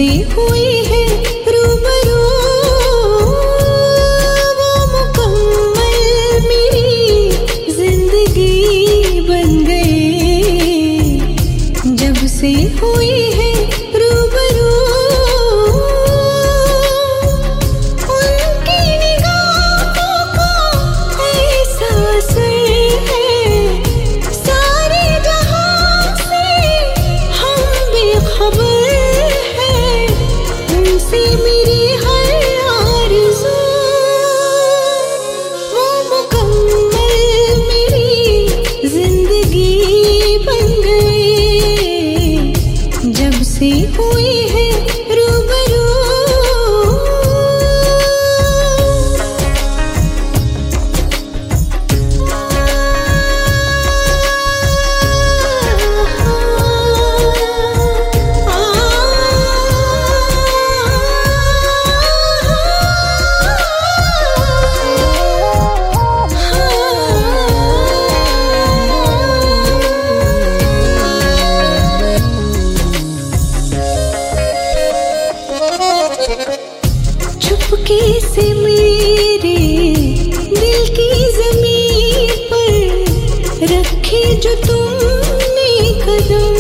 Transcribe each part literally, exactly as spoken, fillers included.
से हुई है रूबरू, वो मुकम्मल मेरी जिंदगी बन गए। जब से हुई है रूबरू, उनकी निगाहों का ऐसा असर है, सारे जहां से हम बेखबर से मेरी हर आरज़ू, वो मुकम्मल मेरी जिंदगी बन गए। जब से हुई है रूबरू, चुपके से मेरे दिल की ज़मीन पर रखे जो तुमने कदम,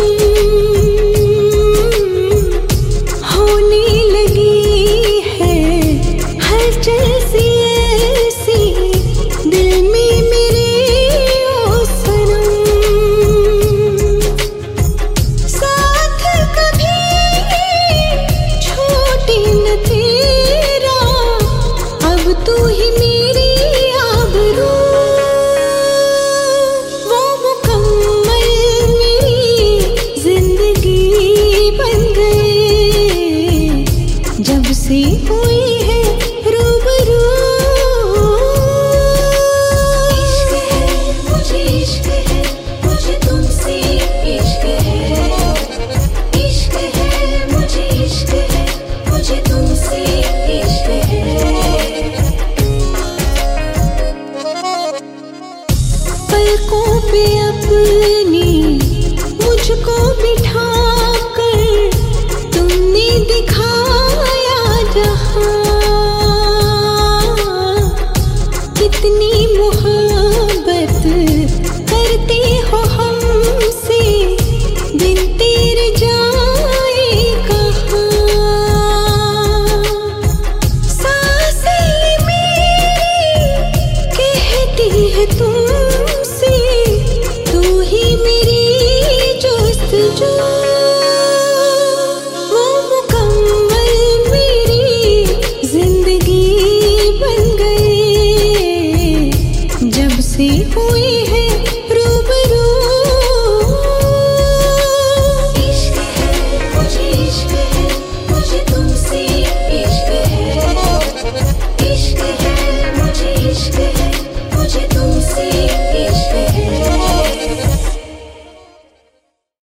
होने लगी है हलचल सी ऐसी दिल में मेरे ओ सनम। साथ कभी छोटी न तेरा, अब तू ही मेरी आबरू, वो मुकम्मल मेरी जिंदगी बन गए। जब से